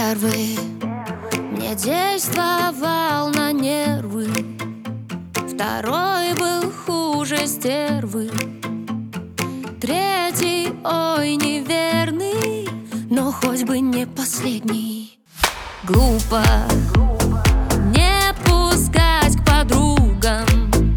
Первый мне действовал на нервы, второй был хуже стервы, третий, ой, неверный, но хоть бы не последний. Глупо не пускать к подругам,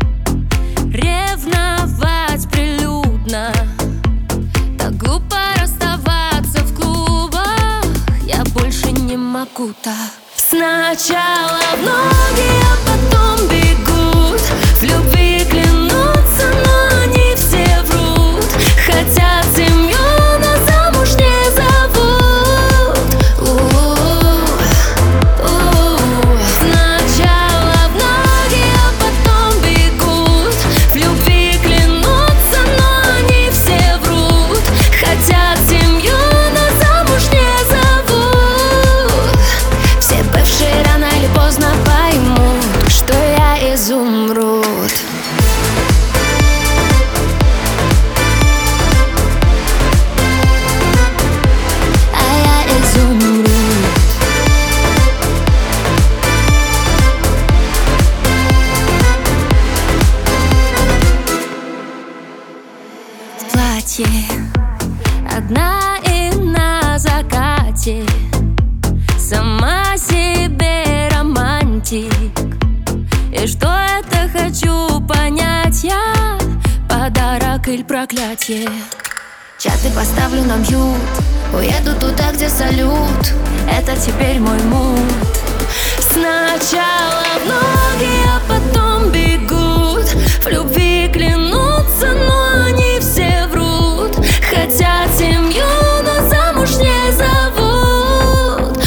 ревновать прилюдно. Так глупо расставаться в клубах, я больше не могу так. Сначала в ноги, а потом бегут, в любви клянутся, но они все врут. Хотят семью, но замуж не зовут. Сначала в ноги, а потом бегут, в любви клянутся, но они все врут. Хотят семью, но замуж не зовут. Все бывшие рано или поздно поймут, что я изумруд. Платье одна и на закате, сама себе романтик. И что это, хочу понять я, подарок или проклятие? Чаты поставлю на мьют, уеду туда, где салют, это теперь мой мут. Сначала в ноги, а потом бегут, в любви клянутся, но они все врут. Хотят семью, но замуж не зовут.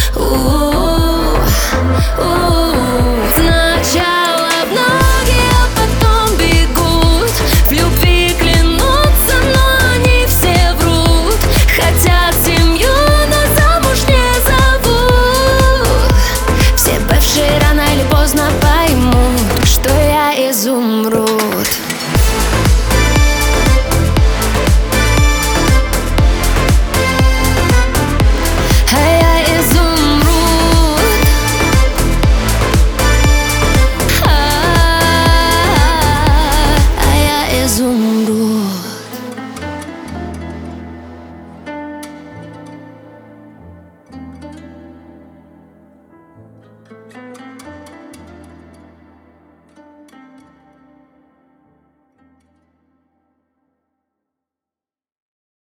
Сначала в ноги, а потом бегут, в любви клянутся, но они все врут. Хотят семью, но замуж не зовут. Все бывшие рано или поздно поймут, что я изумруд.